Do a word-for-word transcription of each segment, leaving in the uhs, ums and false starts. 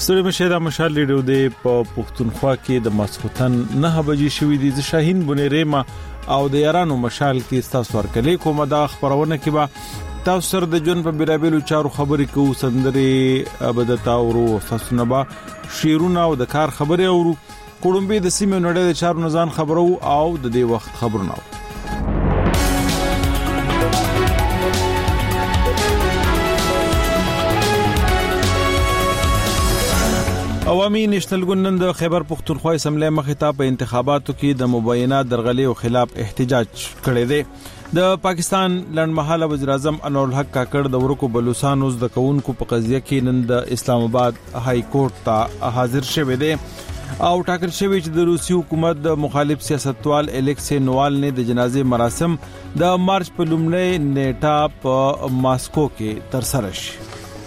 ستړي مشه د مشال لیډو د په پښتونخوا کې د ماسختن نه بجې شوې دي د شاهین بنيره ما او د یارانو مشال کې تاسو ورکلې کومه د خبرونه کې با تاسو سره د جون په بیرابلو چارو خبرې کوو سندري ابدتا ورو تاسو با شیرونه او د کار خبرې اورو کوړمبي د سیمه نړۍ د چارو نزان خبرو او د دې وخت خبرونه عوامي نېشنل ګوند د خیبر پښتونخوا اسمبلی مخې په انتخاباتو کې د مبینه درغلې خلاف احتجاج کړی دی د پاکستان لړمحاله وزیر اعظم انور الحق کاکړ د ورکو بلوچستان د کونکو په قضیه کې نن د اسلام آباد های کورټ ته حاضر شوی دی او ټاکل شوی چې د روسي حکومت د مخالف سیاستوال الیکسی نوالني د جنازې مراسم د مارچ په لومړۍ نیټه په ماسکو کې ترسره شي.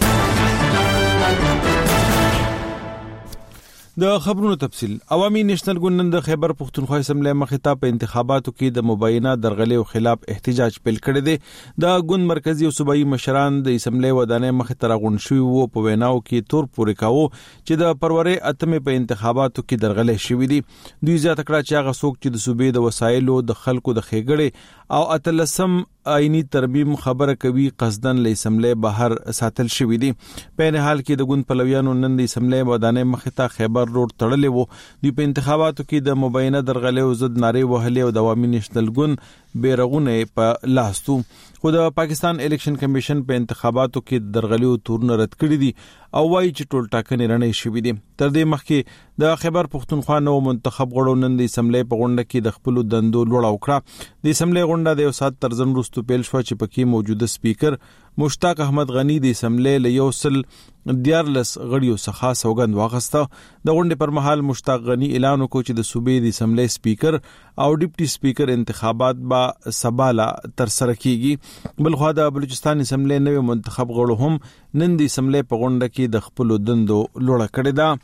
د خبرونو تفصيل عوامي نېشنل ګوند د خیبر پښتونخوا اسمبلی مخې په انتخاباتو کې د مبینه درغلې خلاف احتجاج پیل کړی دی د ګوند مرکزی او صوبایي مشران د اسمبلی ودانې مخې ته راغونډ شوي وو په ویناو کې تور پورې کاوه چې د پرورې اتمې په انتخاباتو کې درغلې شوې دي دوی زیاته کړه چې هغه څوک چې د صوبې د وسایلو د خلکو د خېګړې او اتلسم آئینی ترمیم خبره کوي قصدن له اسمبلی بهر ساتل شوې دي په نه حال کې د ګوند پلویانو نن د اسمبلی ودانې مخې ته خیبر روډ تړلې وو د په انتخاباتو کې د مبینه درغلې او ضد نارې وهلې او د عوامي نېشنل ګوند بیرغونه په لاستو خو د پاکستان الیکشن کمیشن په انتخاباتو کې درغلې او تورن رد کړې دي او وايي چې ټول ټاکنې رڼې شوې دي تر دې مخکې د خیبر پښتونخوا نو منتخب غړو نن د اسمبلی په غونډه کې د خپل دندو لوړ وکړه د اسمبلی غونډه د یو سات تر ځن وروسته پیل شو چې پکې موجوده سپیکر مشتاق احمد غنی د اسمبلی له یو سل دیارلس غړیو څخه سوګند واغسته د غونډې پر مهال مشتاق غنی اعلان وکړ چې د صوبې د اسمبلی سپیکر او ډیپټي سپیکر انتخابات با سباله تر سره کیږي بلخو د بلوچستان اسمبلی نوې منتخب غړو هم نن د اسمبلی په غونډه کې د خپل دندو لوړه کړې ده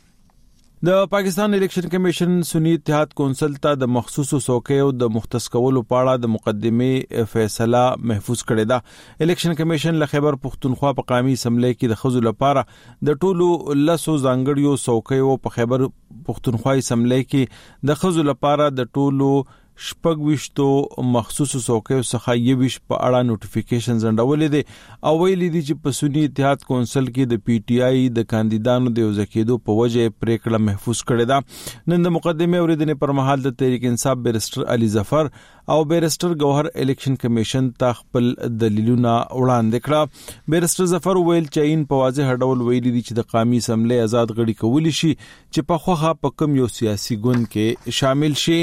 د پاکستان الیکشن کمیشن سنی اتحاد کونسل ته د مخصوصو څوکیو د مختص کولو پاړه د مقدمه فیصله محفوظ کړې ده الیکشن کمیشن له خیبر پښتونخوا په قومي اسمبلی کې د خزو لپاره د ټولو لسو ځانګړیو څوکیو په خیبر پښتونخوا اسمبلی کې د خزو لپاره د ټولو شپږ وشتو مخصوصو څوکیو څخه یوش په اړه نوټیفیکیشن زندولې دي او ویلي دي چې په سنی اتحاد کونسل کې د پی ټی آی د کاندیدانو د وزکیدو په وجه پریکړه محفوظ کړې ده نن د مقدمه اوریدنې پر مهال د تحریک انصاف بیرسټر علي ظفر او بیرسټر گوهر الیکشن کمیشن ته خپل دلیلونه وړاندې کړه بیرسټر ظفر ویل چې ان په واضح ډول ویلي دي چې د قومي اسمبلی آزاد غړي کولی شي چې په خوخه په کم یو سیاسي ګوند کې شامل شي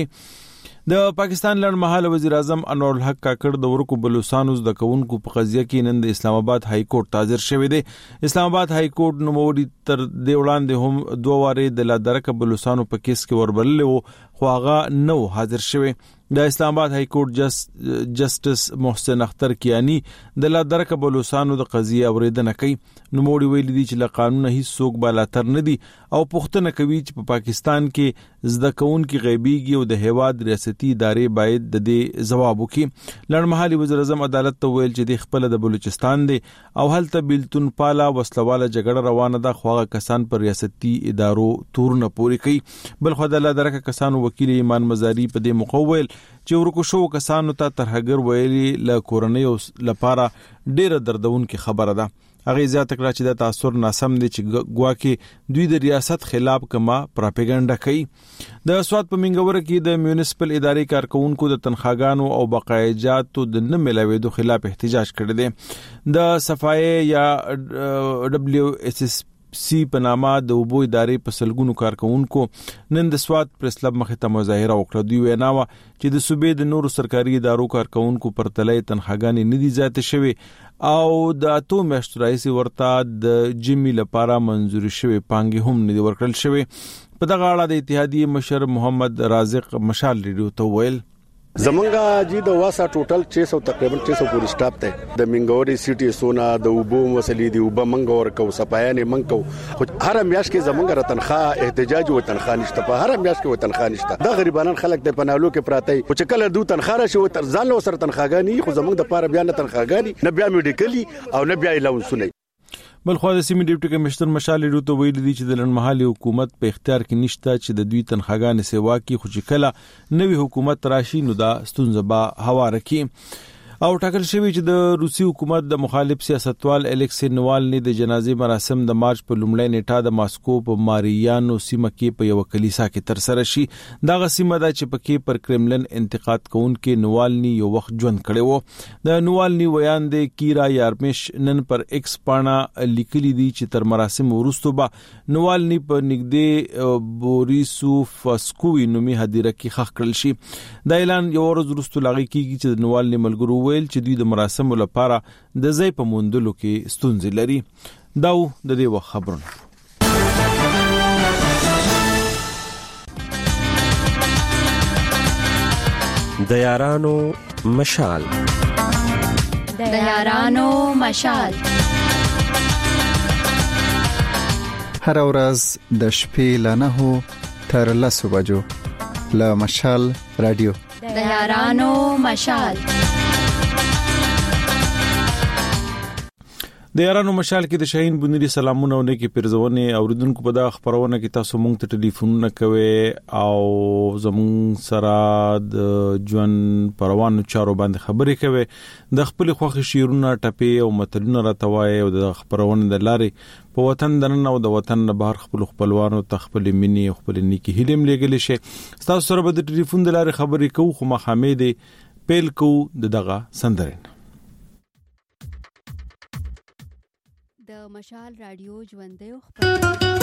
د پاکستان لړمحاله وزیر اعظم انور الحق کاکړ د ورکو بلوچستان د کونکو په قضیه کې نن د اسلام آباد های کورټ حاضر شوی دی اسلام آباد های کورټ نوموړي تر دی وړاندې هم دوه واره د لادرک بلوچستان په کیس کې وربلل وو خو هغه نو حاضر شوی د اسلام آباد های کورټ جس جسټس محسن اختر کیانی د لادرک بلوچستان د قضیه اوریدنه کوي نوموړي ویلي دي چې له قانون هیڅ څوک بالاتر نه دي او پښتنه کوي چې په پاکستان کې زده کوونکي غیبیږي او د هیواد ریاستي ادارې باید د دې جواب وکړي لړمحالي وزیر اعظم عدالت ته ویل چې د خپل د بلوچستان دی او هلته بیلتون پالا وسلواله جګړه روانه ده خو هغه کسان پر ریاستي ادارو تورونه پوری کوي بل خو د لادرک کسانو وکیل ایمان مزاری په دې مقوول چې ورکو شو کسانو ته ترهګر ویلي ل کورنۍ لپاره ډیره دردون کې خبره ده هغه زیاته کړه چې د تاثر ناسم دي چې ګواکې دوی د ریاست خلاف کما پروپاګاندا کوي د سواد په منګور کې د میونسپل ادارې کارکونکو د تنخواګانو او بقایجاتو د نه ملاويدو خلاف احتجاج کړی دی د صفای یا دبليو اس اس سی په نامه د وبو ادارې په سلګونو کارکونکو نن د سواد پریس کلب مخې ته مظاهره وکړه دوی ویناوه چې د صوبې د نورو سرکاري ادارو کارکونکو پر تلې تنخواګانې نه دي زیاتې شوي او د اتو میاشتو راځي ورته د جمی لپاره منزوري شوی پانګي هم نه ورکړل شوی په دغه اړه د اتحادیه مشر محمد رازق مشال ریډیو ته ویل زمونږه جی د واسا ټوټل छह सौ تقریبا छह सौ پورې سټاپ ته د منګوري سیټي سونا د وبو مسلې دی وب منګور کو صفایانه منکو هر میاش کې زمونږه رتنخوا احتجاج او تنخوا نشته په هر میاش کې و تنخوا نشته د غریبانو خلک د پنالو کې پراته او چې کله دو تنخوا راشي و تر ځان له سر تنخواګانی خو زمونږ د پاره بیان تنخواګانی نه بیا میډیکلی او نه بیا لون سنې بل خو د سیمې ډیپټي کمشنر مشال ډوته ویل دي چې د لړمحلي حکومت په اختیار کې نشته چې د دوی تنخواګانې سیوا کې خو چې کله نوی حکومت راشي نو دا ستونزه به هواره کی. او ټاکل شوی چې د روسي حکومت د مخالف سیاستوال الکسی نوالني د جنازي مراسم د مارچ په لومړۍ نیټه د ماسکو په ماریانو سیمه کې په یو کلیسا کې تر سره شي. دا غسیمه ده چې پکې پر کرملن انتقاد کوونکې نوالني یو وخت ژوند کړي وو. د نوالني ویان د کیرا یارمش نن پر ایکس پاڼه لیکلي دي چې تر مراسم وروسته به نوالني په نږدې بوریسوفسکوي نومي هدیره کې خښ کړل شي. دا اعلان یو ورځ وروسته لاغي کیږي چې د نوالني ملګرو چې دوی د مراسمو لپاره د ځای په موندلو کې ستونزې لري. دا د دې وخت خبرونه. د یارانو مشال د یارانو مشال هر ورځ د شپې له نهو تر لسو بجو له مشال رادیو د یارانو مشال. د یارانو مشال کې د شاهین بنيري سلامونه او نیکی پیرزونه اوریدونکو په دا خبرونه کې تاسو مونږ ته ټلیفونونه کوي او زمون سره د ژوند پروانو چارو باندې خبرې کوي. د خپل خوخي شیرونه ټپي او متلونه راتوي او د خبرونه د لارې په وطن دننه او د وطن نه بهر خپل خپلوانو ته خپل مینی او خپل نیکی هیلم لګل شي. تاسو سره به د ټلیفون د لارې خبرې کوو خو محمد پیل کو د دغه سندرین. د مشال رادیو ژوندې او خبرونه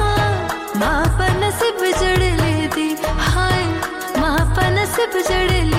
जड़ले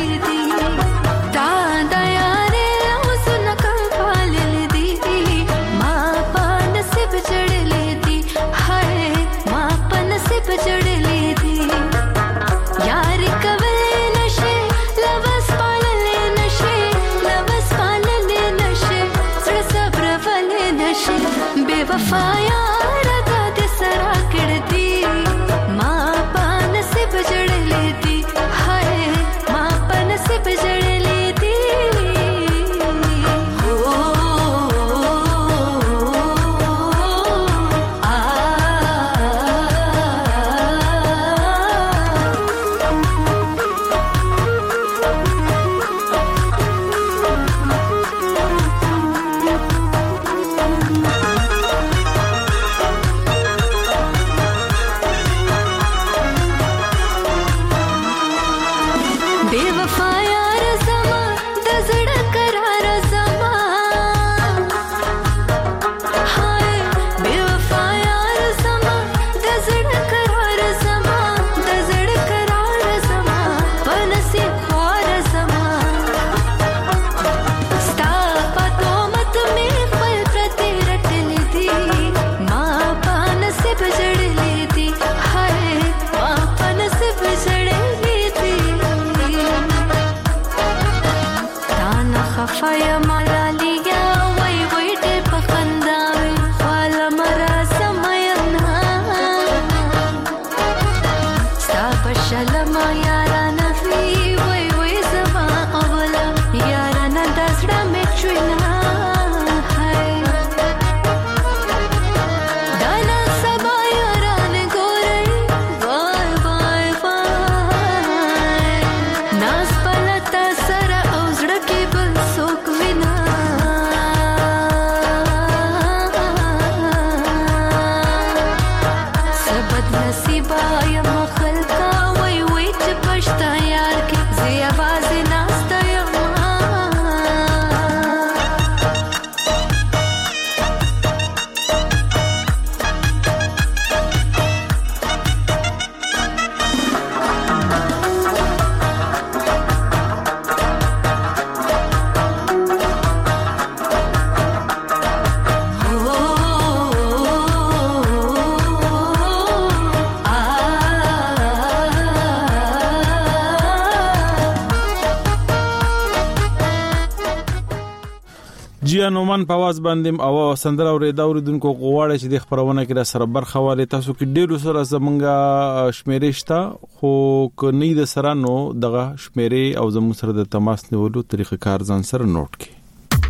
جی نومان په आवाज باندې او سندره اوریدا اوریدونکو غواړي چې د خبرونه کې را سره برخه والي تاسو کې ډېر سره زمونږه شمیرې شته خو کني د سره نو دغه شمیرې او زموږ سره د تماس نیولو طریقه کار ځان سره نوٹ کړئ.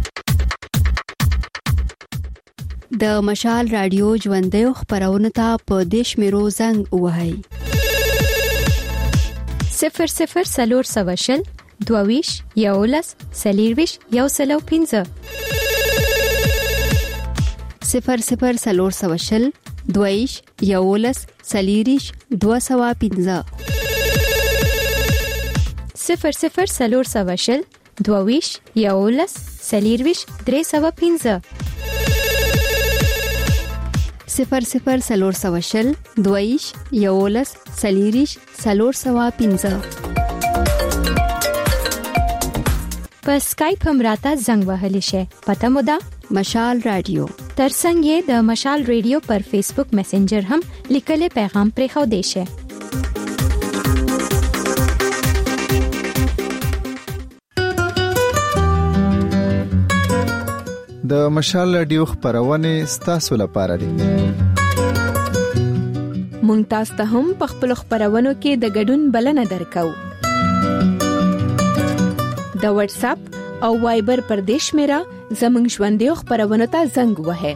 د مشال رادیو ژوندۍ خبرونه ته په دیش میرو زنګ وهاي صفر صفر سلور سواشل دویش یولس سلیرویش یو سلو پینزه صفر صفر سلور سواشل دویش یولس سلیریش دو سوا پینزه صفر صفر سلور سواشل دویش یولس سلیرویش درې سوا پینزه صفر صفر سلور سواشل دویش یولس سلیریش سلور سوا پینزه. په اسکایپ هم راته زنګ وهلی شي. پته مو ده مشال رادیو. ترڅنګ یې د مشال رادیو پر فیسبوک میسنجر هم لیکلي پیغام پرې خو دی شي. د مشال رادیو خبرونه ستاسو لپاره دي. مونږ تاسو ته هم په خپل خبرونو کې د ګډون بلنه درکو. د واتس اپ او وایبر پر دیش میرا زمنګ ژوندۍ خبرونه ته زنګ وهه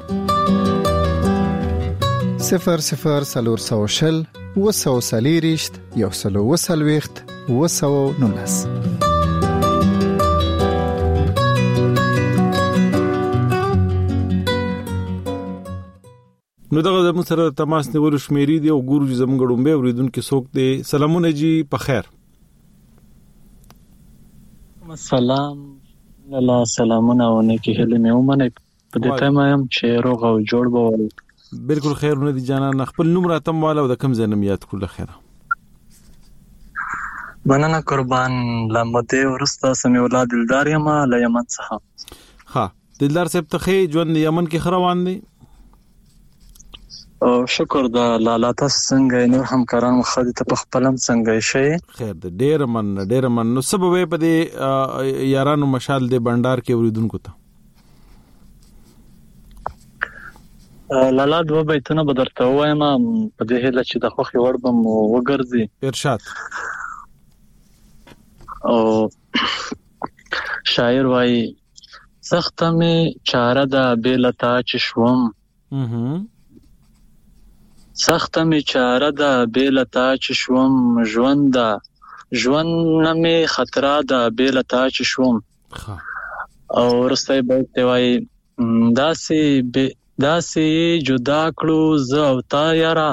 صفر صفر سلور سوشل وسو سلیریشت یو سلو وسلويخت وسو نونس. نو دغه زموږ سره تماس نیول شمیرې دی او ګورو چې زموږ ډومبه اوریدونکو څوک دی. سلامونه جی په خیر. سلام الله سلامونه او نیکی هله مې ومنه په دې ټایم هم چې روغ او جوړ بول. بالکل خیرونه دي جانان. خپل نوم راتم والا او د کم زنم یاد کول خیره. مننه قربان لمده ورسته سمې اولاد دلدار یم له یمن څخه. ها دلدار صاحب ته ژوند یمن کې خروان دي. او شکر د لالا تاسو څنګه نور همکاران مخدي ته په خپلم څنګه شي. خیر د ډیر من ډیر من نو سبب په دې یارانو مشال د بندر کې اوریدونکو ته لالا دوه بیتونه بدرته وایم په دې هله چې د خوخي وړبم وګرځي. ارشاد. او شاعر وای سخت می چاره د بیلتا چشوم اها سخت می چاره ده بیلتا چشوم ژوند ده ژوند نمی خطر ده بیلتا چشوم. او ورسته به توای داسي داسي جدا کړو ز او تا یارا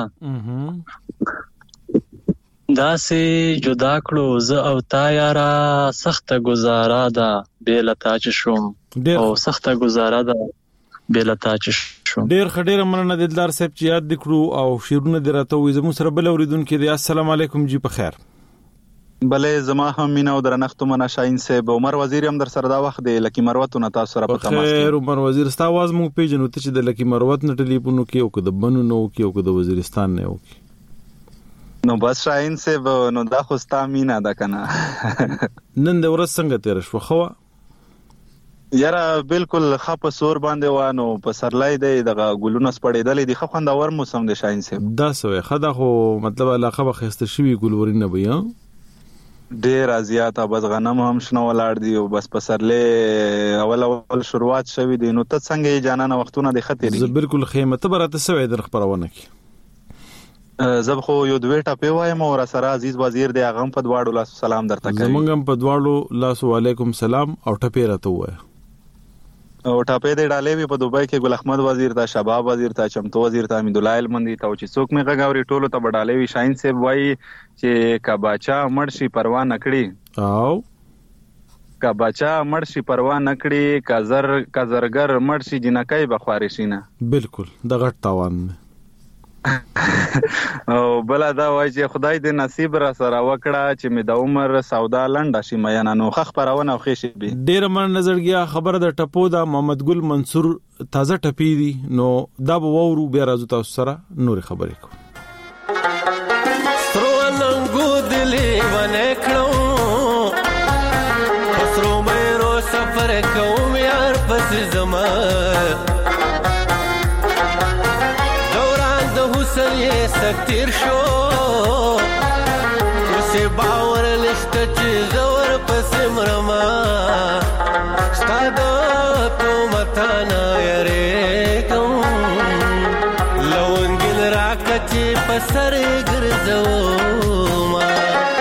داسي جدا کړو ز او تا یارا سخت گزاره ده بیلتا چشوم او سخت گزاره ده بیلتا چشوم. ډیر خډیر مننه دلدار صاحب چې یاد دکړو او شیرونه دراته وي زمو سره بل اوریدونکو دی. السلام علیکم جی په خیر. بلې زما هم مینا او درنښت منه شاهین صاحب عمر وزیر هم در سره دا وخت دی لکه مروت نه تاسو سره په تماس کې. خیر عمر وزیر ستا आवाज مو پیژنو ته چې د لکه مروت نه ټلیفون کې او د بنو نو کې او د وزیرستان نه او نو بس شاهین صاحب نو دا خو ستا مینا ده کنه. نن د ورځ څنګه تیر شو خو یاره بالکل خپ سور باندې وانه په سرلای دی دغه ګلونه سپړېدلې دي خو خوندور موسم دی شاهین صاحب. دا سوې خدا خو مطلب علاقه به خسته شوی ګلورین نه بیا ډیر ازیاته بس غنم هم شنو ولاړ دی او بس په سرلې اول اول شروعات شوی دی. نو ته څنګه جانانه وختونه د خطر زه بالکل خیمه ته برته سوې در خبرونه کی زب خو یو دوی ټاپې وایم او سره عزیز وزیر دی هغه په دواړو لاس سلام درته کوي. زمونږ په دواړو لاس علیکم سلام او ټپې راته وای او ټاپې د ډالې په دوبۍ کې ګل احمد وزیر ته شباب وزیر ته چمتو وزیر ته امید الله المندي ته چې څوک می غاوري ټولو ته ډالې وی شاهین صاحب وای چې کباچا مرشي پروا نکړي او کباچا مرشي پروا نکړي کزر کزرګر مرشي جنکای بخواري شینه. بالکل د غټ تاوان او بل دا وای چې خدای دې نصیب را سره وکړه چې می د عمر سودا لنډه شي مې نه خخ پرونه او خېشي به ډیر من نظرګیا خبر د ټپو دا محمد ګل منصور تازه ټپی دي نو دا به وورو بیا راځو تاسو سره نور خبرې کو. سترو ننګو دلی ونه کړو خسرو مې رو سفر کوم یار پس زما دوران د حسن یې سکتیر شو اوسې باور نشته چې زور پسې مرما ستا د تومتانه یریږم لونګین راکړه چې په سر یې ګرځوما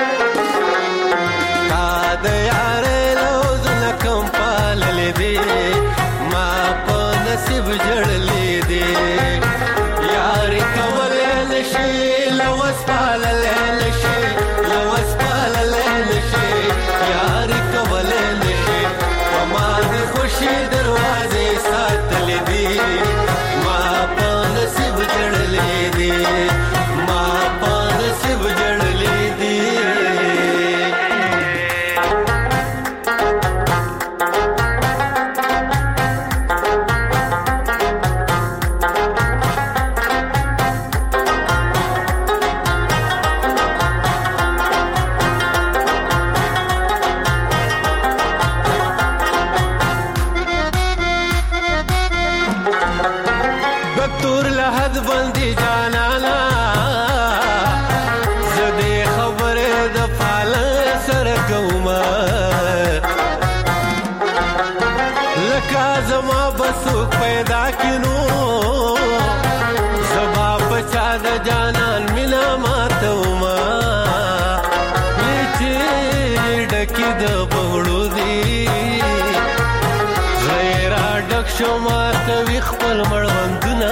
تا د یارۍ لوزونه کم پاللې دي ما په نصیب جړلې دي یارې کولی نشي لوس پاللی نشي لوس پاللی نشي یارې کولی نشي په ما د خوشي دروازې ساتلې دي ما په نصیب جړلې دي ما په نصیب جړلې دي دکتور لحد بندی جانانا زدی خبر د فال سر کوما لکا زما بسوک پیدا کینو زبا پچا د جانان مینا ماتوما لیچی ډکی د بغړو دی غیرا ډک شما کوي خپل مړوندونه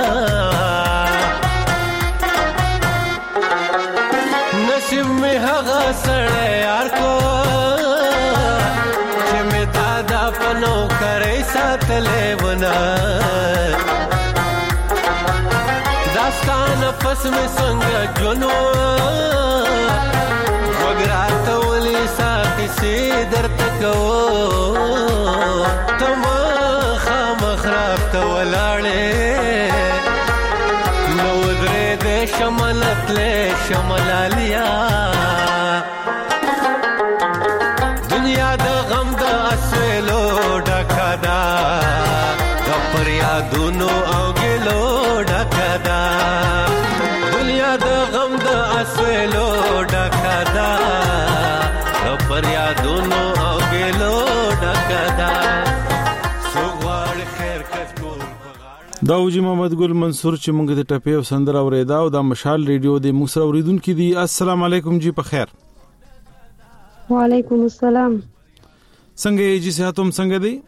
نصیب می هغه سړی یار کو چې می دادا په نوکرۍ ساتلی ونه دا ستا نفس می څنګه ژوند و غوږ راته ولې ساقیسې درته کوو ته مخامخ راته ولاړې نو درېدې شملتلې شملالیا دنیا د غم د اسویلو ډکه ده د فریادونو او ګیلو ډکه ده دنیا د غم د اسویلو ډکه ده د فریادونو او ګیلو ډکه ده دا اوجی محمد ګل منصور چې موږ د ټپې او سندره اوریدا او د مشال ریډیو د موږ سره اوریدونکو دي السلام علیکم جی په خیر وعلیکم السلام څنګه یې جی صحت هم څنګه دی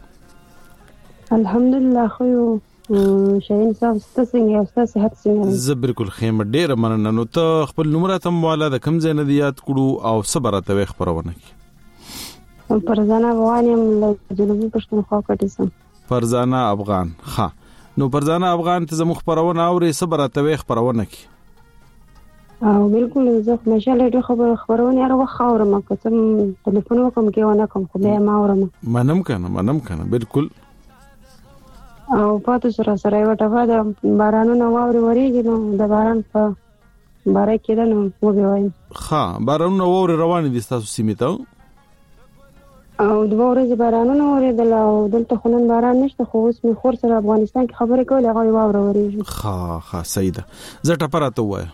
الحمدلله خو شاین صاحب ستاسو څنګه او ستاسو صحت څنګه زه بالکل خیم ډیر مننه نو ته خپل نمبر ته مواله د کم ځای نه یاد کړو او صبر ته خبرونه کی فرزانه افغان یم له جنوبي پښتونخوا کټیسم فرزانه افغان ها نو فرزانه افغان ته زموږ خبرونه اوري صبر ته خبرونه کی او بالکل زه ماشاءالله ډېر خبر خبرونه هر وخت اورم کوم ټلیفون وکم کې ونه کوم خو به ما اورم منم کنه منم کنه بالکل او پاتې سره سره یو ټفا د بارانونو واوري وريږي نو د باران په بارے کې ده نو وګورئ وایم ها بارانونو واوري روان دي تاسو سیمه ته او د ورځې بارانونو ورېدل او دلته خونن باران نشته خو اوس می خور سره افغانستان کې خبرې کولې هغه واوره ورېږي ها ها سیده زه ټپراته وای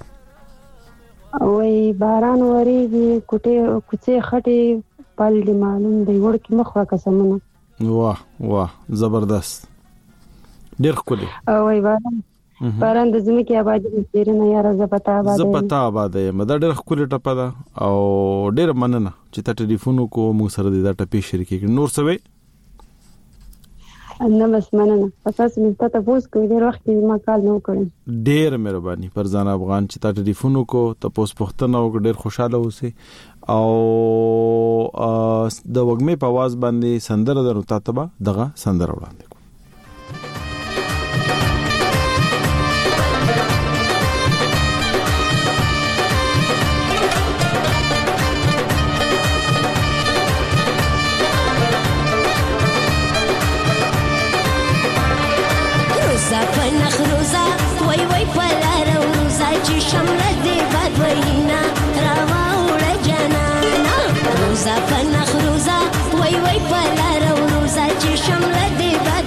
وای باران ورېږي کوټه کوڅه خټي پال دی معلوم دی ورکی مخه قسمونه واه واه زبردست ډېر ښکلی وای باران باران د زمکه آبادی پیرنه یاره زپتا آباد زپتا آباد مده ډېر ښکلی ټپه ده او ډېر مننه چې ته ټلیفون کو موږ سره د ټپې شریکې نور سوي نه بس مننه اساس مې ته پوس کوي ډېر وخت ما کال نو کړم ډېر مهرباني فرزانه افغان چې ته ټلیفون کو ته پوس پختنه او ډېر خوشاله اوسې او د وګمې په आवाज باندې سندره درو تاتبه دغه سندره وړاندې نخروزا وای وای پلاره روزا چې شمله دې بد وینا راوا وړه جنانا روزا په نخروزا وای وای پلاره روزا چې شمله دې بد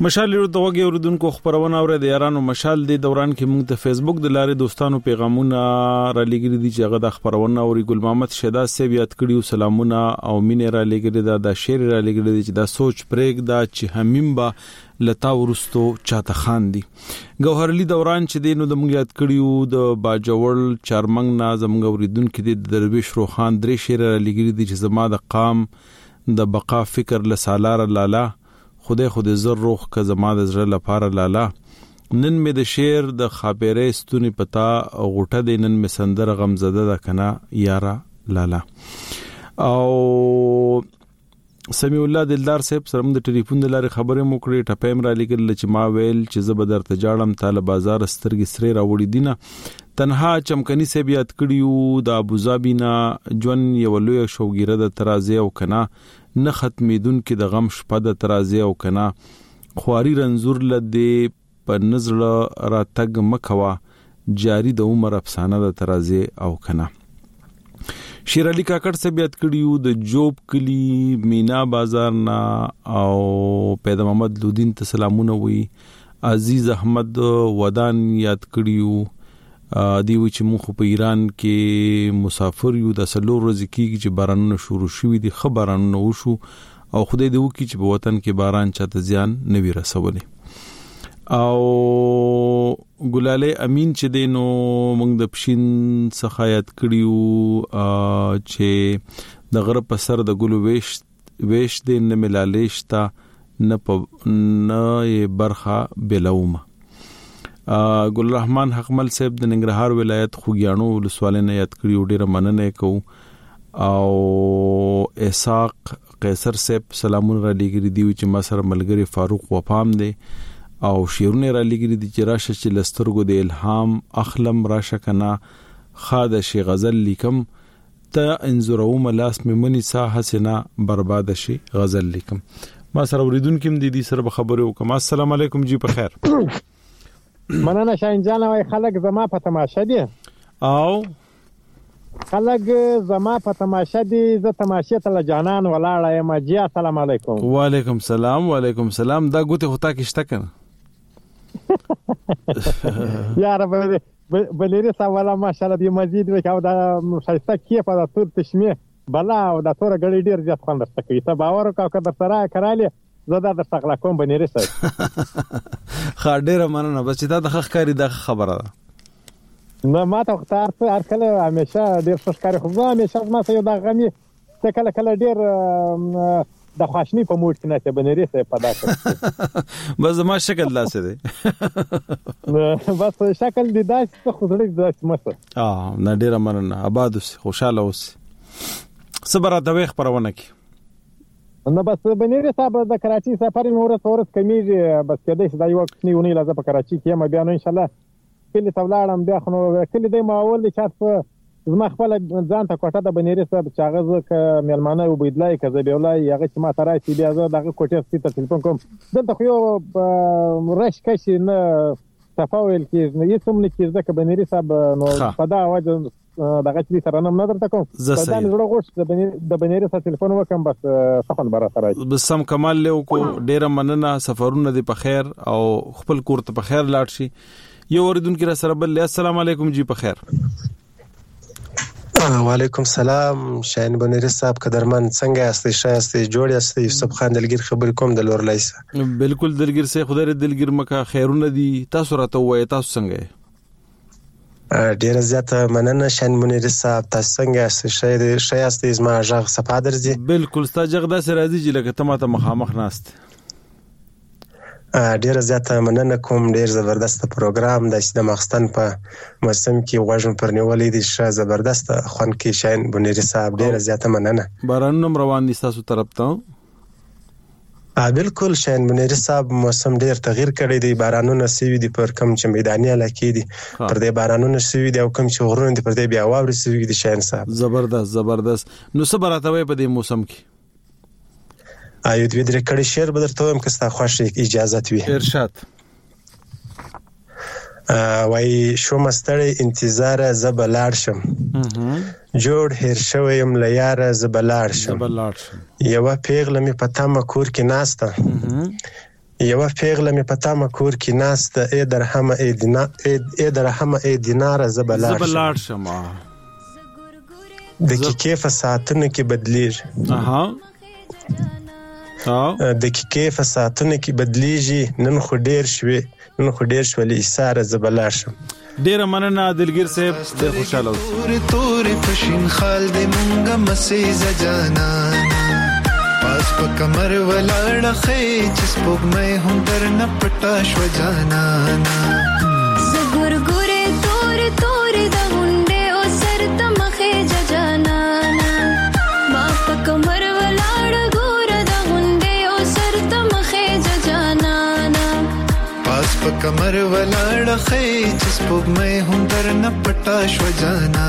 مشال ورو دغه اوردونکو خبرونه اوره د یارانو مشال د دوران کې موږ د فیسبوک د لارې دوستانو پیغامونه را لګري دي چې هغه د خبرونه اوري ګل محمد شهدا سیب یاد کړیو سلامونه او مینه را لګري دا د شعر را لګري دي چې دا سوچ پرېګ دا چې همیم با لتا ورستو چاته خان دي ګوهرلی دوران چې دینو د موږ یاد کړیو د باجوړ چارمنګ نا زموږ اوریدونکو د درویش روخان درې شعر را لګري دي چې زما د قام د بقا فکر لسالار لالا خدای خدای زر روح که زما د زړه لپاره لالا نن می د شعر د خاپیره ستونی پتا غوټه د نن می سندر غم زده د کنا یارا لالا او سمیع الله دلدار صاحب سره د ټلیفون د لارې خبرې مو کړې ټپایم را لګل چې ما ویل چې زه به درته جاړم تاله بازار سترګې سره راوړي دینه تنها چمکني صاحب یاد کړیو د ابوظبي نه جون یو لوی شوګیره د ترازی او کنا نه ختمیدون کې د غم شپه د ترازی او کنا خواري رنزور لدې په نظر را تګ مکوا جاری د عمر افسانه د ترازی او کنا شیر علی کاکړ سے بیات کړیو د جوب کلی مینا بازار نا او پیدا محمد لودین ته سلامونه وی عزیز احمد ودان یاد کړیو دی و چې مخ په ایران کې مسافر یو د سلور ورځې کې چې بارانونه شروع شوي دي خبرانونه وشو او خدای دې وکړي چې په وطن کې باران چاته زیان نه وي رسولي او ګلاله امین چې دینو موږ د پښین څخه یاد کړیو چې د غره په سر د ګلو ویش ویش دې نه ملالېشتا نه په نه برخه بلومه ګل رحمان حقمل صاحب د ننګرهار ولایت خوګیانو ولسوالۍ نه یاد کړیو ډیره مننه کوم او اسحاق قیصر صاحب سلامونه را لګری دی چې ما سره ملګری فاروق وفام دی او شیرونه را لګری دی چې راشه چې لسترګو د الهام اخلم راشه کنا خاده شي غزل لیکم ته انزورو ملاس ممنی سا حسنا برباد شي غزل لیکم ما سره اوریدونکو دې دې سره خبرو کوم السلام علیکم جی په خیر مننه شاین جان وای خلک زما په تماشه دي او خلک زما په تماشه دي زه تماشه ته جانان ولاړه یم جی السلام علیکم وعلیکم السلام وعلیکم السلام دا ګوته هوتا کېشته کنه یا رب بلری سواله ماشاءالله دی مزید وکاو دا شایسته کې په تور تشمیه بلا او دا تور غړي ډیر زیات خوند درته کوي ته باور وکاو که در سره کراله زدا د څخلا کوم بنيري سره خاډره مننه بس دا د خخکاری د خبره ده نه ما ته اختار څه هر کله همیشه ډیر ښکاری خو همیشه ما سره د غمی څه کله کله ډیر د خواشنی په موډ کې نه ته بنيري سره پدا کړ بس ما شکل لاسه دی بس شکل دی داسې خو زړه داسې مسه اه نه ډیر مننه آباد اوس خوشاله اوس صبر د وخت پرونه کی نو بس بنيري صاحب د کراچي سفر مې ورته ورته کمیږي بس کېدای شي دا یو وخت نیونی لازم په کراچي کې ما بیا نو ان شاء الله کله تولارم بیا خو کله د ماول چې زما خپل ځان ته کوټه د بنيري صاحب چې هغه ک مېلمانه وبیدلای کزه بیولای هغه چې ما ترای بیا زه دغه کوټه ستې ټلیفون کوم دلته خو یو رش کشي نه تفاول کې نه یې څومره کې ځکه بنيري صاحب نو په دا وجه دغه چې سره نم نظر تکوم دا نه جوړ غوښ د بنيري سره ټلیفون وکم بس صفن برا سره بس سم کمال له کو ډیر مننه سفرونه دی په خیر او خپل کور ته په خیر لاړ شي یو اوریدونکو را سره بل السلام علیکم جی په خیر وعلیکم السلام شاین بنيري صاحب قدرمن څنګه یاستئ شایسته جوړ یاستئ یوسف خان دلګر خبر کوم د لور لایسه بالکل دلګر سه خدای دلګر مکه خیرونه دي تاسو راته وای تاسو څنګه ډیر زیاته مننه شاین بنيري صاحب تاسو څنګه یاستئ شایسته زما ژغ صفه درځي بالکل ستا ژغ داسې راځي چې لکه ته ماته مخامخ ناست ډیر زیاته مننه کوم ډیر زبردست پروګرام د د مخستان په موسم کې غوښم پر نیولې دي ش زبردست خوان کې شاین بنيري صاحب ډیر زیاته مننه بارانم روان دي تاسو طرف ته بالکل شاین بنيري صاحب موسم ډیر تغییر کړی دی بارانونه سوي دي پر کم چې میداني علاقې دي پر دې بارانونه سوي دي او کم چې غرونه دي پر دې بیا واوري سوي دي شاین صاحب زبردست زبردست نو صبراتوي په دې موسم کې آیو دوی درې کړي شعر به درته وایم که ستا خوښ اجازه وي ارشاد وای شوم ستړی انتظار زه به لاړ شم جوړ هیر شوی یم له یاره زه به لاړ شم یوه پیغله مې په تمه کور کې ناسته یو پیغله مې په تامه کور کې ناست ای درهم ای دینار ای درهم ای دینار زبلاړ زبلاړ شمه دقیقې په ساعتونو کې بدلیږي. اها دقیقې په ساعتونو کې بدلیږي. نن خو ډیر شوي نن خو ډیر شولې ایثاره زبلاړ شم. ډیر مننه دلګیر صاحب ډیر خوشاله اوسئ. تور تور پښین خال دې مونږه مسې زجانا پاس په کمر ولاړه خې چې سپوږمۍ هم درنه پټه شوه جانا زه ګورګورې تورې تورې د غونډې او سر ته مخې ججانا ما په کمر ولاړه ګوره د غونډې او سر ته مخې ججانا پاس په کمر ولاړه خې چې سپوږمۍ هم درنه پټه شوه جانا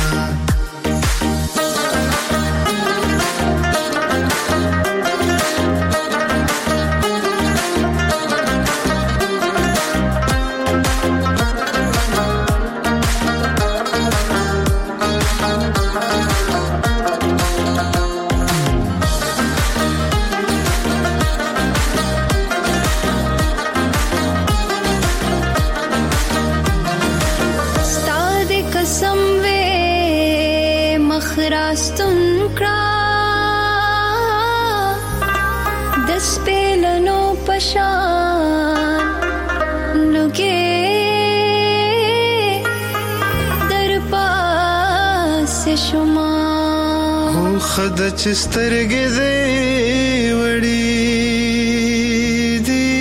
راستون کړه د سپېلنو په شان لږې در پاسې شوما هو خده چې سترګې دې وړې دي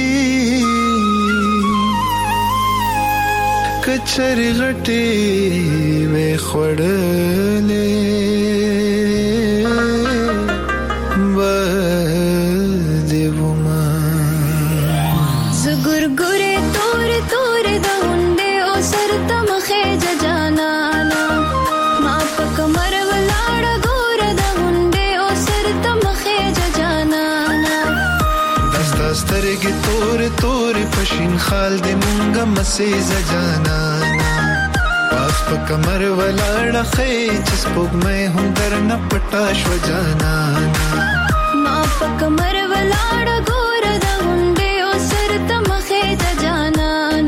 کچرې غټې وې خوړلې سترګې تورې تورې پښین خال دې مونږه مسې زجانا پاس په کمر ولاړه خې چې سپوږمۍ هم درنه پټه شوه جانا ما په کمر ولاړه ګوره د غونډې او سر ته مخې ججانا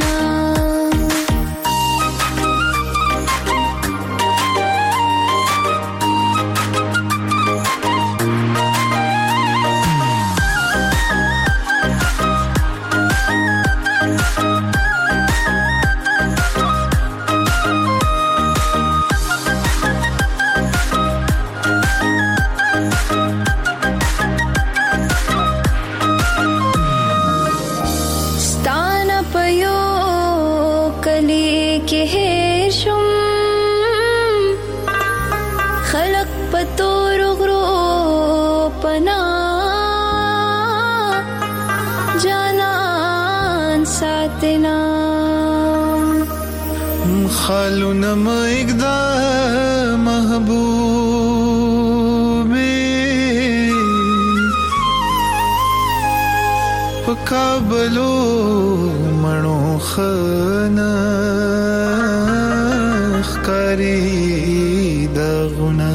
خالونه مېږده محبوبې په کابلو مڼو خنه ښکاري دغونه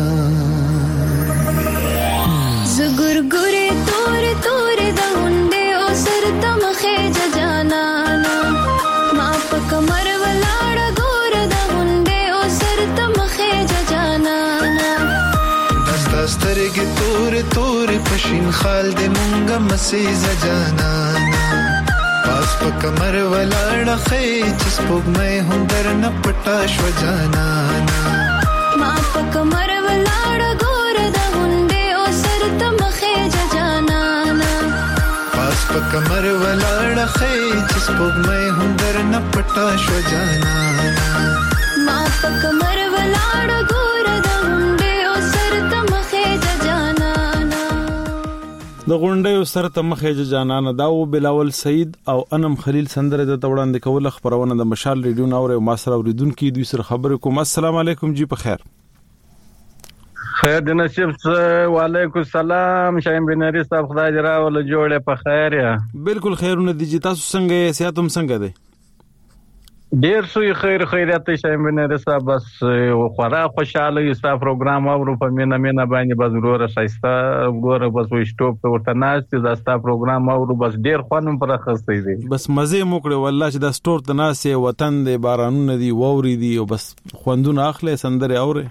زه ګورګورې تورې تورې د غونډې او سر ته مخې ججانا ما په کمر ولاړه ګوره د غونډې او سر ته مخې ججانا دستا سترګې تورې تورې پښین خال دې مونږه مسې زجانا پاس په کمر ولاړه خې چې سپوږمۍ هم درنه پټه شوه جانا ما په کمر ولاړه ګوره د غونډې او سر ته مخې ججانا پاس په کمر ولاړه خې چې سپوږمۍ هم درنه پټه شوه جانا ما په کمر ولاړه ګوره د غونډې او سر ته مخې ججانا د غونډې سر ته مخې جانانه دا و بلاول سعید او انم خلیل سندره د توړاندې کوله خبرونه د مشال ریډیو نور او ماسر اوریدونکو دوی سره خبرې کوم. السلام علیکم جی په خیر خیر د نصیب وعلیکم السلام شایم بنری صاحب خدای دې راول جوړه په خیر یا بالکل خیرونه دي. تاسو څنګه یې؟ صحت هم څنګه ده؟ ډیر سوی خیر خیرات شایم بنری صاحب بس خورا خوشاله یو ستا پروګرام اورو په مینا مینا باندې بس وروره شایسته وروره بس وې سټاپ ته ورته ناشته دا ستا پروګرام اورو بس ډیر خوانم پر خسته دی بس مزه مو کړو والله چې دا سټور ته ناسه وطن دی بارانونه دی ووري دی او بس خوندونه اخلي سندره اوره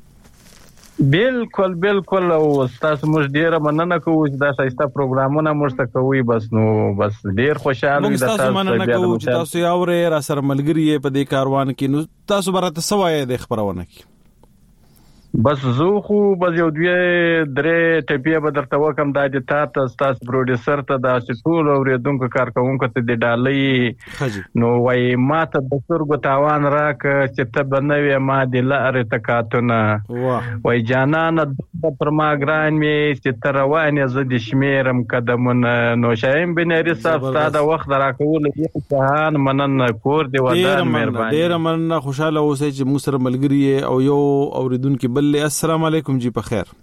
بالکل بالکل او تاسو موږ ډیره مننه کوو چې دا شایسته پروګرامونه موږ ته کوي بس نو بس ډیر خوشاله یو تاسو مننه کوو چې تاسو یاوره را سره ملګری په دې کاروان کې نو تاسو برته سوای د خبرونه کې بس زه خو بس یو دوی درې ټپیه به درته وکم دا د تاسو تاسو پروډوسر ته دا چې ټول اوریدونکو کارکونکو ته د ډالۍ نو وای ماته د سترګو تاوان راک چې ته بنوي ما د لارې تکاتونه وای جانان د پرما ګران می چې تر روانه ز د شمیرم قدمونه نو شایم بنری صاحب ساده وخت راکول دي جهان منن کور دی ودان مهرباني ډیر مننه خوشاله اوسئ چې مو سره ملګری او یو اوریدونکو بل السلام علیکم جی په خیر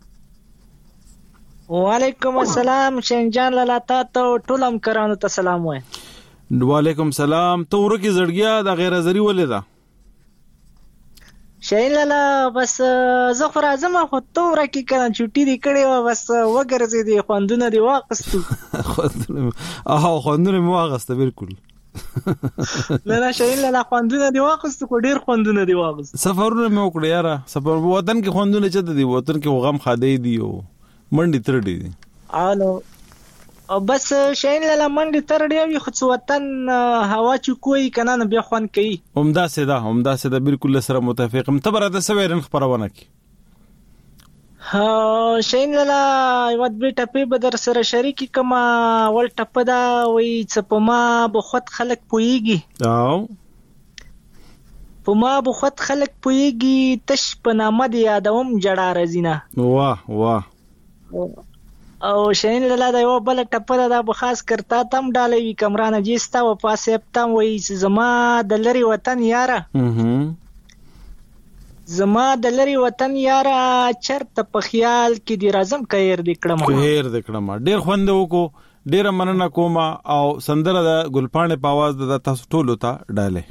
وعلیکم السلام شنجان لالا تاسو ټولم کرانو ته سلام وای وعلیکم سلام ته ورکی زړګیا د غیر ازری ولې دا شین لالا بس زه خو راځم خو ته ورکی کړه چټی دی کړي بس وګرځې دی خوندونه دی واقستو خوندونه اه خوندونه مو واقسته بالکل نه نه شین لالا خوندونه دی واقستو کو ډیر خوندونه دی واقست سفرونه مې وکړ یاره سفر وطن کې خوندونه چته دی وطن کې غم خادي دی او منډي تر دی الو او بس شین لالا منډي تر دی وي خو وطن هوا چې کوی کنه نه بیا خوان کوي عمده سدا عمده سدا بالکل سره متفقم تبره سویرن خبرونه کی ها شین لالا یو د ټپې بدر سره شریکی کما ول ټپ دا وای څپما بخوت خلک پویږي او پما بخوت خلک پویږي تش په نامه دی یادوم جړه رزینه واه واه او شین لالا دا یو بل ټپ دا بخاص کرتا تم ډالې وی کمرانه جستا و پاسه تم وای زما د لری وطن یاره اها زما د لری وطن یاره چرته په خیال کې دی راځم کیر د کړم کیر د کړم ډیر خوند وکړو ډیر مننه کوم او سندره د ګلپانه په आवाज د تاسو ټولو ته ډاله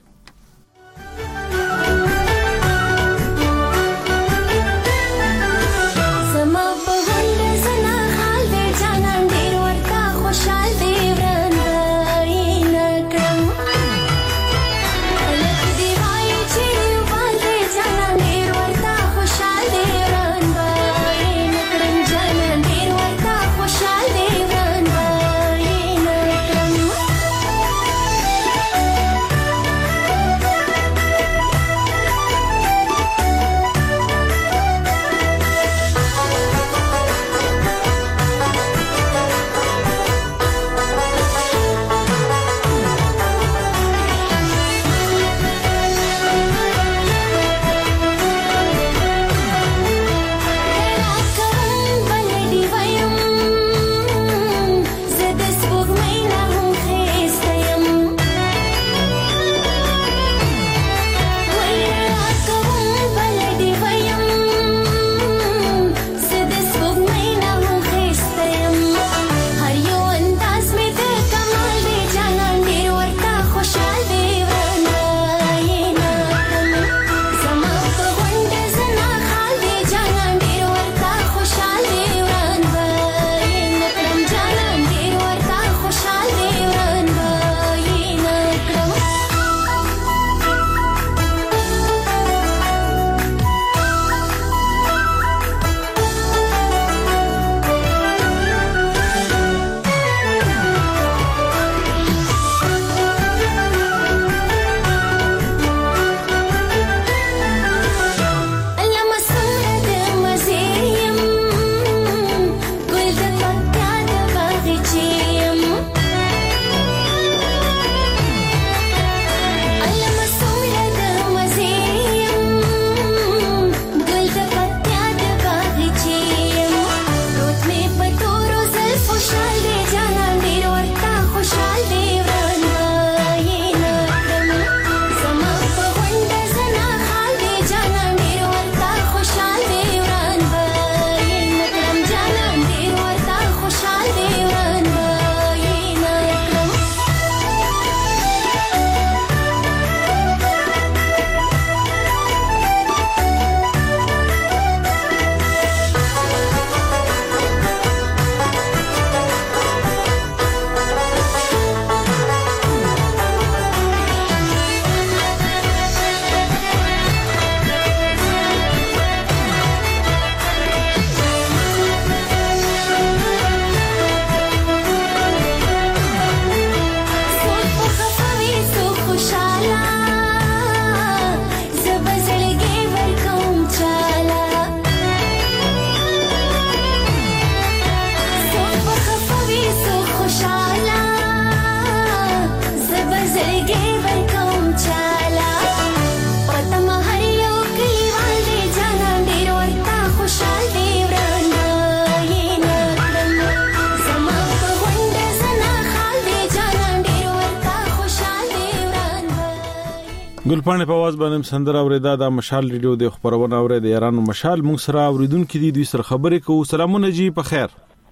ګلپانې په आवाज باندې سندره اوریدا د مشال ریډیو د خبرونه اورید یارانو مشال مونږ سره اوریدونکو دي دوی سره خبرې کوو. سلامونه جی په خیر.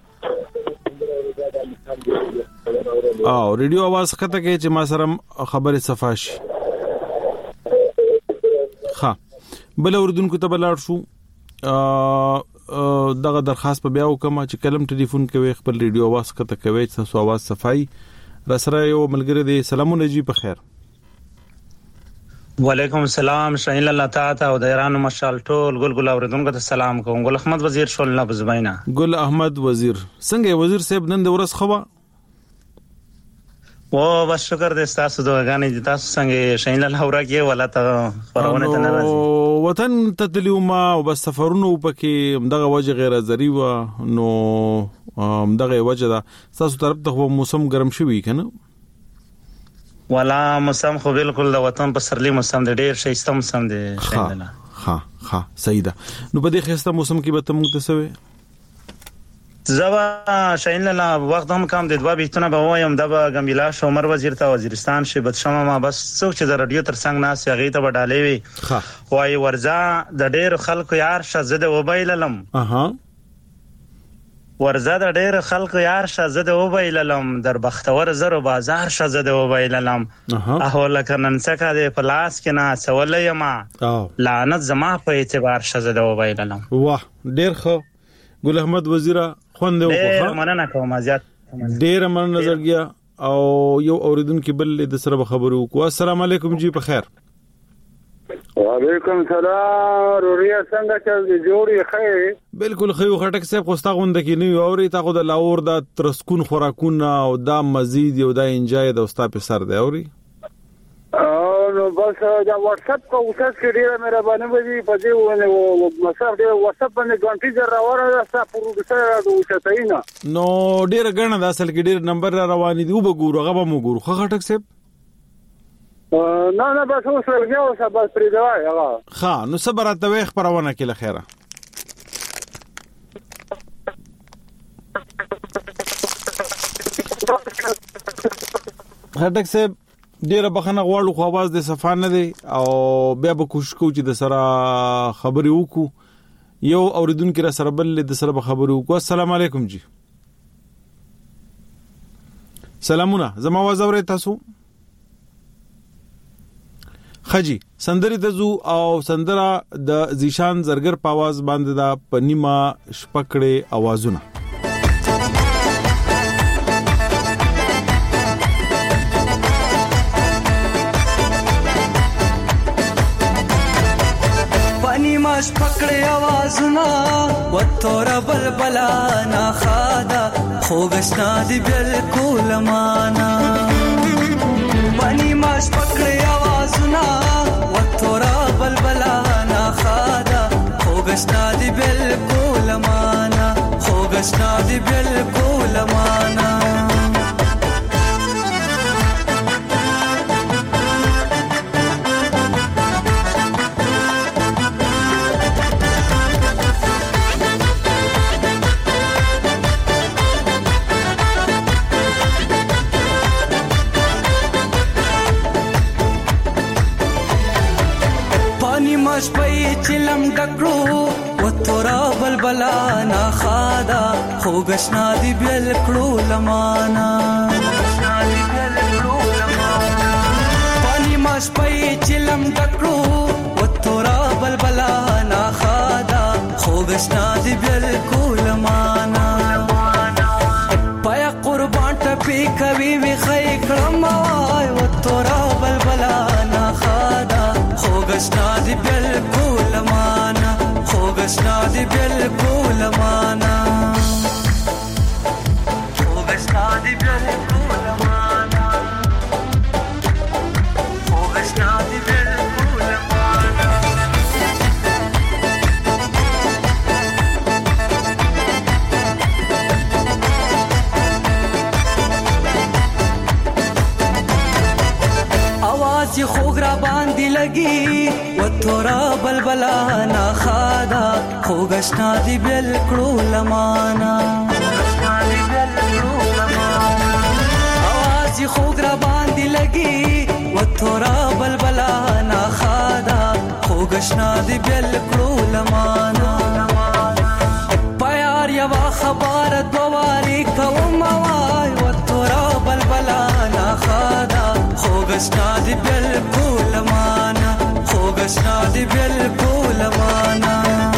او ریډیو आवाज خطه کې چې ما سره خبره صفاش. ها بل اوریدونکو ته بلار شو دغه درخواست په بیا وکم چې کلم ټلیفون کوي خپل ریډیو आवाज خطه کوي چې تاسو आवाज صفای را سره یو ملګری دی. سلامونه جی په خیر. وعلیکم السلام شاهین الله تعالی او دایرانو مشال ټول ګل ګل اوریدونکو ته سلام کوم. ګل احمد وزیر شول نه بزبینا. ګل احمد وزیر څنګه وزیر صاحب نن د ورځ خوا؟ او بس شکر دې تاسو دوغانې دي تاسو څنګه شاهین الله اورګي ولا ته خبرونه ته ناراضي وطن ته تلوما او بس سفرونه پکې دغه وجه غیر ضروري و نو دغه وجه دا تاسو طرف ته موسم ګرم شوی کنه ولا موسم خو بالکل د وطن په سرلی موسم د ډیر شایسته موسم دی شاهین الله. ها ها صحیح ده. نو په دې خسته موسم کې به تم متصوي زبا شاهین الله وخت هم کم د دوه بیتونه به وایم د غمبیلا شومر وزیر ته وزیرستان شي بد شمه ما بس څوک چې د رادیو تر څنګ ناس یغې ته وډالې وي وای ورځا د ډیر خلکو یار شزده وبایللم. اها ورځا د ډیر خلکو یار شزده وبایللم در بختور زرو بازار شزده وبایللم. احوال کنن څخه د پلاس کې نه سوالې ما لعنت زما په اعتبار شزده وبایللم. واه ډیر خو ګل احمد وزیره خوند وکړه. مننه کوم زیات ډیر من نظر گیا او یو اوریدونکو بل د سره خبرو کو. السلام علیکم جی په خیر. وعلیکم السلام روریا څنګه چل دی جوړی خیر؟ بالکل خیو خټک صاحب خوستا غوند کې نیو اوري تا خو د لاور د ترسکون خوراکونه او دا مزید یو دا انجای د استا په سر دی اوري نو بس دا واتس اپ کو اوسه کې ډیره مهرباني وږي په دې ونه مسافر دی واتس اپ باندې غونټي در راوړل تاسو پروډوسر راوځه تاینا نو ډیره غنه د اصل کې ډیر نمبر را روان دي وګورو هغه به وګورو خو خټک صاحب نه نه بس اوس ورګه اوس بس پرې دا هغه ها نو صبر ته وې خبرونه کې لخيره خټک صاحب ډیره بخنه غواړو خو आवाज د صفان نه دی او بیا به کوشش کوو چې د سره خبرې وکړو. یو اوریدونکو را سره بل د سره خبرې وکړو. السلام علیکم جی. سلامونه زما आवाज اورئ تاسو؟ خجی سندري تزو او سندرا د زیشان زرګر په आवाज باندې دا پنیما شپکړې आवाजونه ماش پکړې आवाजونه وتور بلبلا نا خادا خوګشنا دی بالکل معنا پنی ماش پکړې आवाजونه وتور بلبلا نا خادا خوګشنا دی بالکل معنا خوګشنا دی بالکل معنا مش پي چلم ډکړو وتورا بلبلا نا خادا خوګشنا دی بالکل لمانا پانی مش پي چلم ډکړو وتورا بلبلا نا خادا خوګشنا دی بالکل لمانا پیا قربان ټپي کوي وي خې کړم وای وتورا بلبلا نا خادا خوګشنا دی بالکل معنا خوګشنا دی بالکل معنا خوګشنا دی بالکل معنا خوګشنا دی بالکل معنا आवाज خوګ را باندې لګي وتورا بلبلا نا خادا خوګشنا دی بالکل لمانا आवाज خوګ را باندې لګي وتورا بلبلا خوګشنا دی بل کړو لمانا پیار یوا خبر دواري کوم وای و تورا بلبلا نا خادا خوګشنا دی بل کړو لمانا خوګشنا دی بل کړو لمانا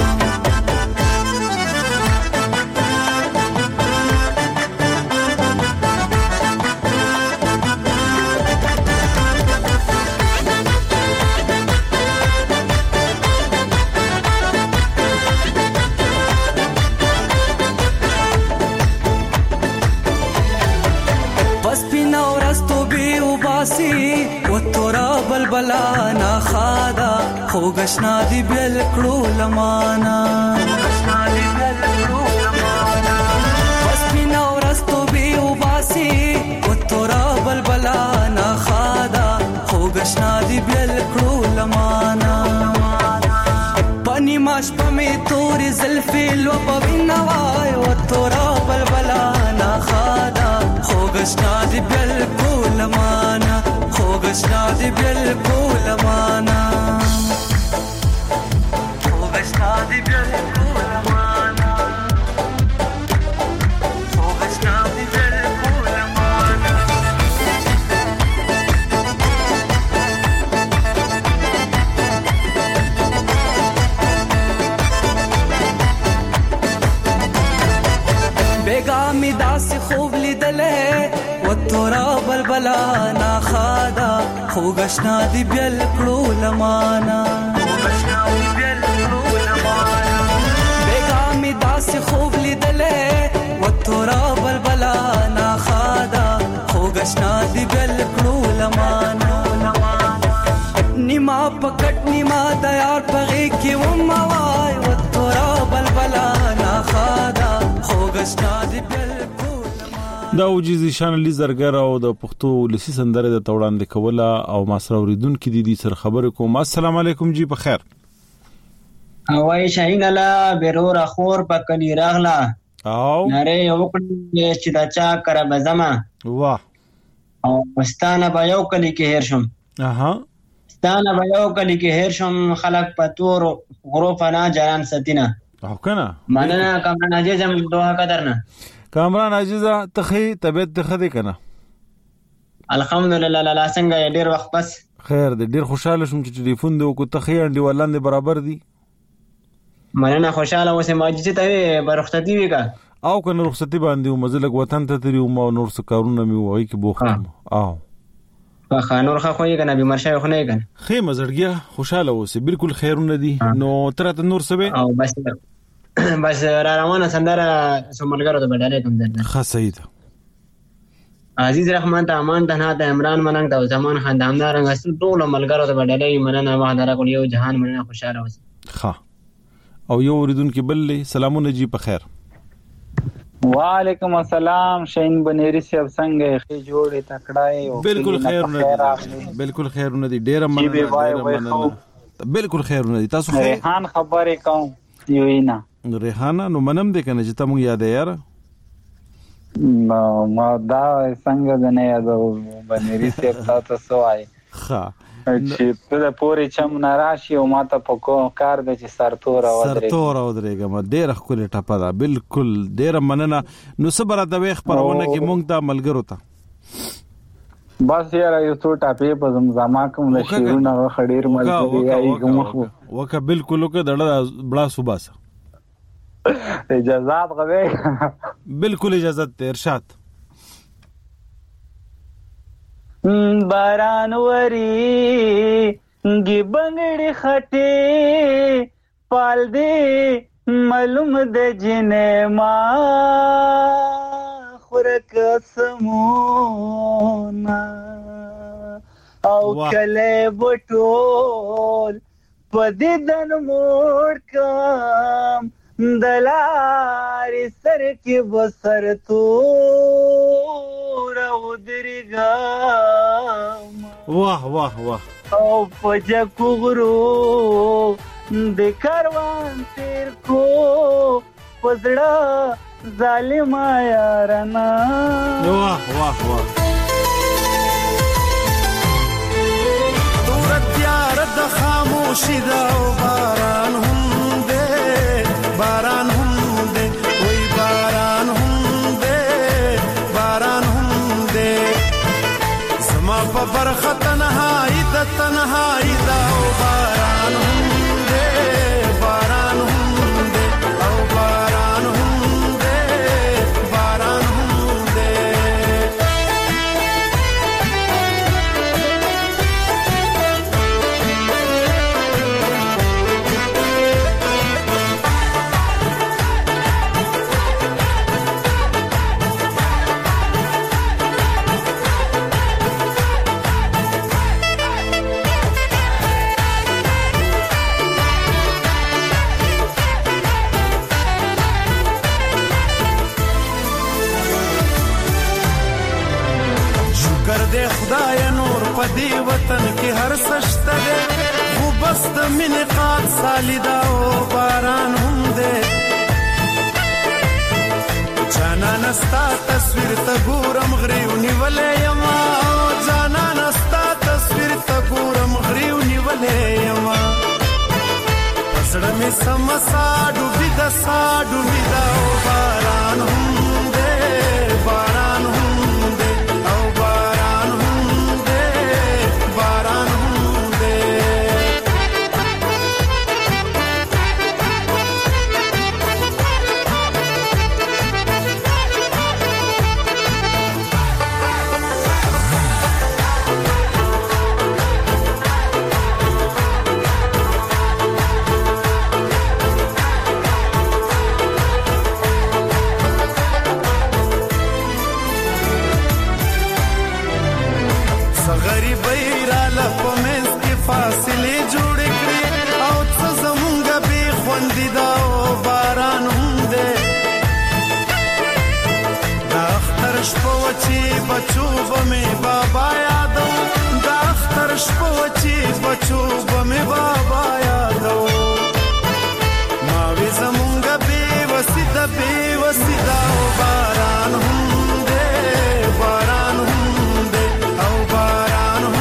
و تورا بلبلا نا خادا خوګشنا دی بل کړو لمانا خوګشنا دی بل کړو لمانا بس بنا ورستو بي وباسي و تورا بلبلا نا خادا خوګشنا دی بل کړو لمانا پني ماش پمي توري زلفي لو پوينا وای و تورا بلبلا نا خادا خوګشنا دی بل کړو لمانا خوګشنا دی بالکل مانا خوګشنا دی بالکل مانا خوګشنا دی بالکل مانا بیگا می داس خوب لیدله و تورا بلبلا نا خادا خوګشنا دی بل کړو لمانا خوګشنا دی بل کړو لمانا بیگا می داس خوب لیدله و تورا بلبلا نا خادا خوګشنا دی بل کړو لمانا نیما پکټ نیما د یار پغې کې و ما وای و تورا بلبلا نا خادا خوګشنا دی بل دا وجزي شان لي زرګر او د پښتو لسی سندره د توړاند کوله او ما سره اوریدون کې دي سر خبر کوم السلام علیکم جی په خیر اوای شاهین الله بیرور اخور پکلی راغلا او ناره یو کړي چې دا چا کرا بزما واه او مستانه به یو کلی کې هیر شم اها مستانه به یو کلی کې هیر شم خلق پتور غروف انا جان ستینا او کنه مننه کمران عزیز هم دوه قدرنه کامران عزیزه تخی طبيعت ته دې کنه الحمدلله لاله څنګه ډیر وخت پس خیر دې ډیر خوشاله شوم چې ټلیفون دې وکړ تخی انډي ولاندې برابر دي مننه خوشاله اوسه ماجي ته برختي وی کا او کنه رخصتي باندې مزلک وطن ته تری او نور څه کارونه مې وای کی بوختم او په خانور خو یې کنه بیمار شوی خو نه کنه خې مزړګیا خوشاله اوسه بالکل خیرونه دي نو ترته نور سبه او بس بس را روانه سندره سملګرو ته بداله کوم درنه ښه صحیح ده عزیز رحمان ته امان ته نه ته عمران مننګ ته زمان خان دامدار غسل ټول ملګرو ته بداله مننه وحده را کول یو جهان مننه خوشاله اوسه ښه او یو وريدون کې بل سلامونه جی په خیر وعلیکم السلام شین بنيري صاحب څنګه ښه جوړه تکړای او بالکل خیر نه بالکل خیر نه دي ډیر مننه ډیر مننه بالکل خیر نه دي تاسو خیر ریحان خبرې کوم یوینا ریحانه نو منم دې کنه چې تاسو یاد یار نو ما دا څنګه د نه یاد بنيري صاحب تاسو وای ښه چې په پوری چم ناراشي او ماته په کو کار د چې سرتور او درې سرتور او درېګه ما ډېر خپل ټپه ده بالکل ډېر مننه نو صبر د وېخ پرونه کې مونږ ته ملګرو ته بس یاره یو څو ټاپې په زمزما کوم له شیرونه خډیر ملګری ای کوم وکه بالکل وکه دړه بلا صبح اجازه غوې بالکل اجازه ته ارشاد باران وری گی بنگڑی خٹی پال دی معلوم د جنے ما خورک سمونا او کله بټول پدیدن موړ کم دلاری سر کی بسر تو رو درگا واه واه واه او پجکو غرو د کاروان تیر کو پزړه ظالم یارنا واه واه واه تور تیار د خاموشي دا من قاد سالیدا او باران هم دې جانا نستا تصویر ته ګورم غریو نیولې یما جانا نستا تصویر ته ګورم غریو نیولې یما پسړه می سمسا ډوبې د سا ډوبې دا او باران هم دې باران هم دې او باران هم دې باران هم دې فاصله جوړ کړې او څه زمونږ به خوندې دا باران هم دې دا اختر شپه وچی بچو بمې بابا یادو دا اختر شپه وچی بچو بمې بابا یادو ما وی زمونږ به وسیدا به وسیدا باران هم دې باران هم دې او باران هم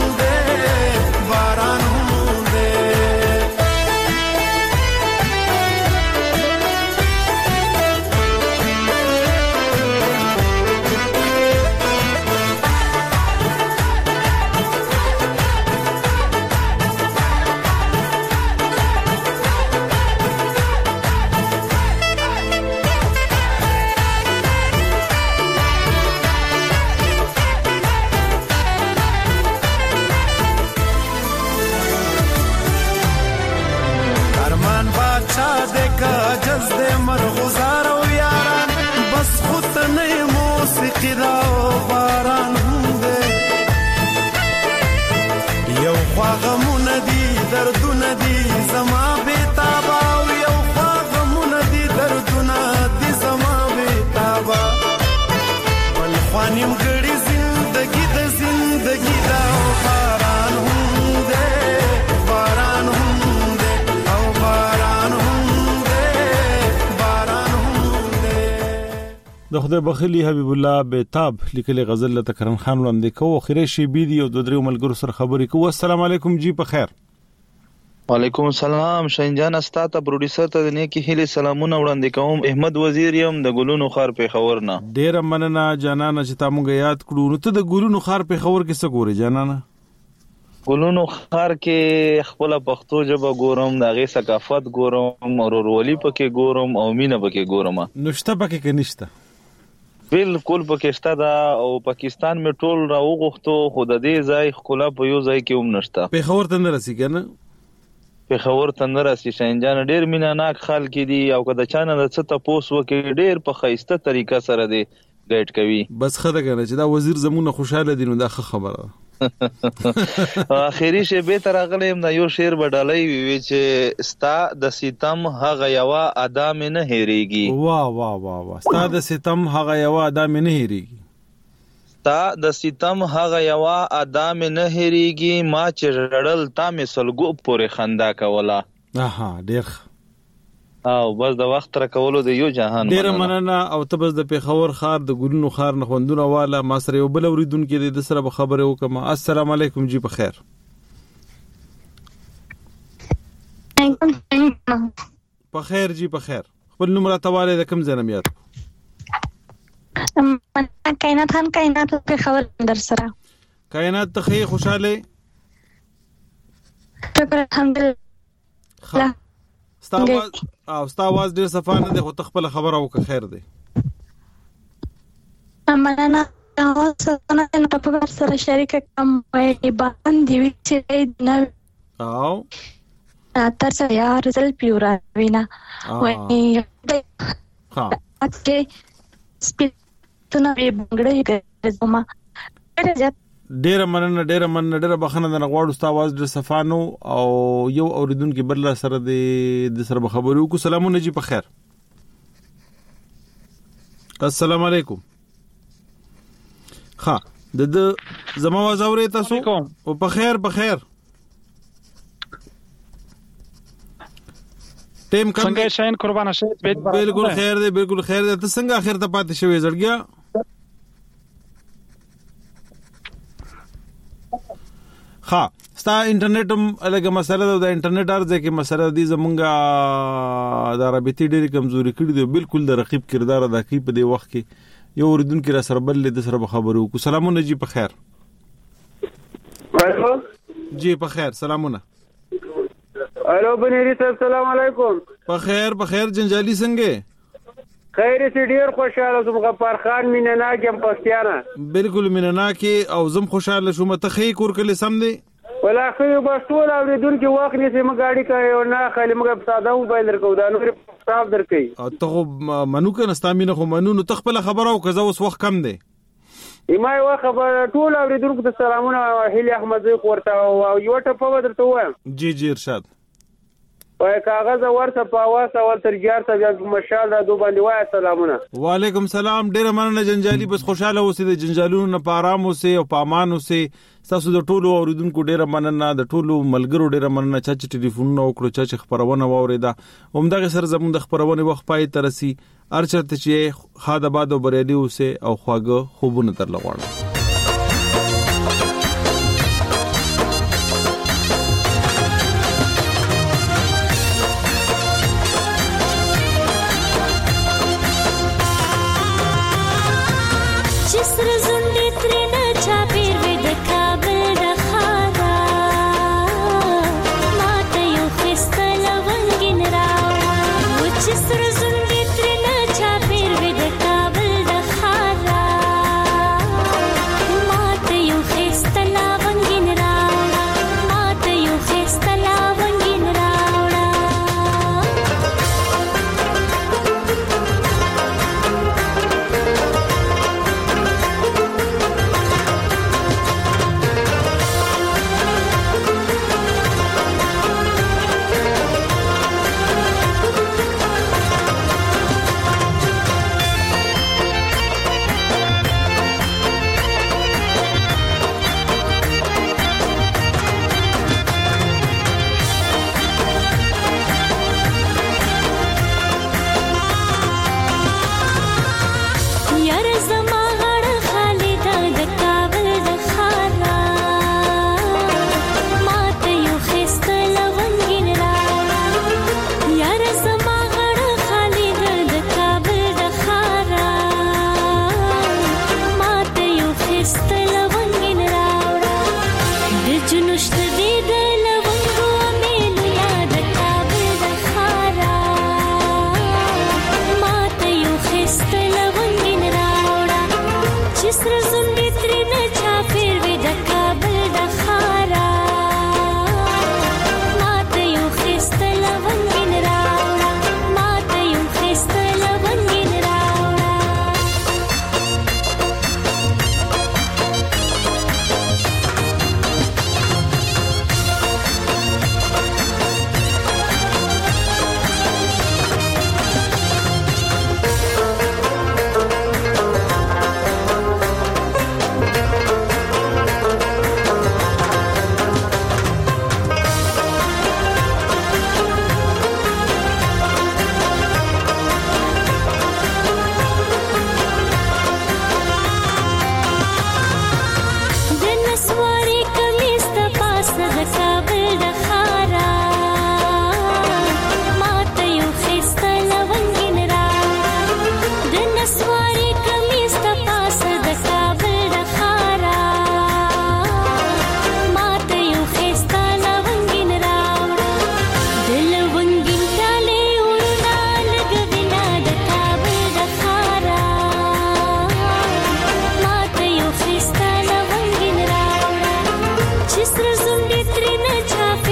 د خدای بخیلی حبیب الله بیتاب لیکلي غزل ته کرن خان وړاندې کوو خیره شی بي دی او د درو ملګرو سره خبرې کوو. السلام علیکم جی په خیر. وعلیکم السلام شینجان استاد پروډوسر ته د نیکی هلي سلامونه وړاندې کوم. احمد وزیر یم د ګلونو خار په خبر نه. ډیر مننه جانانه چې تاسو موږ یاد کړو. نو ته د ګلونو خار په خبر کې څه ګوري جانانه؟ ګلونو خار کې خپل پښتو ژبه ګورم، دغه ثقافت ګورم، اورورولي پکې ګورم او مینه پکې ګورم. نشته پکې کې نشته بالکل پاکستان دا او پاکستان می ټول راوغختو خود دې ځای خلا په یو ځای کې هم نشته. په خبر ته نه رسی کنه په خبر ته نه رسی شینجان ډیر میناناک خلک دي او کله چانه د څه تاسو وکي ډیر په خیسته طریقه سره دی ګایډ کوي. بس خدای کنه چې دا وزیر زمونه خوشاله دي نو دا خبره اخیری شی به تر غلیم دا یو شعر بدلای وی چې ستا د ستم هغه یوا ادا مې نه هېریږي. واه واه واه واه ستا د ستم هغه یوا ادا مې نه هېریږي. ستا د ستم هغه یوا ادا مې نه هېریږي ما چې رړل تا مې سلګو پورې خندا کوله. اها ډیر او بس د وخت را کولو د یو جهان ډیر مننه. او ته بس د پیښور خار د ګلونو خار نه خوندونه والا ما سره یو بل اوریدونکو د سره خبره وکم. السلام علیکم جی په خیر. په خیر جی په خیر. خپل نوم را تواله د کم ځنم یاد کائنات هم کائنات په خبر در سره کائنات ته خې خوشاله شکر الحمدلله. ستا आवाज او ستا आवाज ډیر صفانه ده خو تخپل خبره وکړه خیر دی. مننه اواز څنګه نه په خبر سره شریک کوم وای باندې وی چې نه او تر څو یا رزل پیورا وینا وای ها اته سپیتونه به بنگړې کوم ډیر مننه ډیر مننه ډیر بخنه د غواړو ستا आवाज ډیر صفانو او یو اوریدونکو بل سره د د سره خبرو کو. سلامونه جی په خیر. السلام علیکم. ها د د زما आवाज اورئ تاسو او په خیر په خیر. ټیم کم څنګه شاین قربان شه بالکل خیر دی بالکل خیر دی ته څنګه اخر ته پاتې شوې زړګیا ها ستا انټرنیټ هم الګ مسله ده د انټرنیټ ارزه کې مسله دي زمونږه د رابطې ډېری کمزوري کړي دي بالکل د رقیب کردار ادا کوي په دې وخت کې یو اوریدونکو را سره بل د سره خبرو کو سلامونه جی په خیر الو جی په خیر سلامونه الو بنيري صاحب السلام علیکم په خیر په خیر جنجالي څنګه خیر سي ډیر خوشاله سم غفار خان مینناک هم پښتیانه بالکل مینناک او زم خوشاله شوم ته خې کور کله سم دی ولا خو بس ټول اوریدونکو وخت نسی مګاډي کوي او نه خالي مګ ساده موبایل درکو دا نور صاحب درکې او ته منو کنه ستامینه خو منو نو تخپل خبره او کزا اوس وخت کم دی ایمای وا خبر ټول اوریدونکو ته سلامونه هیله احمد زوی ورته او یو ټپ ودرته وایم جی جی ارشاد وای کاغذ ورته په واسه ول ترګار ته مشال را دو باندې وای سلامونه وعلیکم سلام ډیر مننه جنجالي بس خوشاله اوسې د جنجالونو نه پارام اوسې او پامان اوسې تاسو د ټولو اوریدونکو ډیر مننه د ټولو ملګرو ډیر مننه چې ټلیفونونه وکړو چې خبرونه ووریدا همدغه سر زموږ د خبرونه وخت پای ترسي ارچته چې خاده باد او بریالي اوسې او خواږه خوبونه تر لغواړم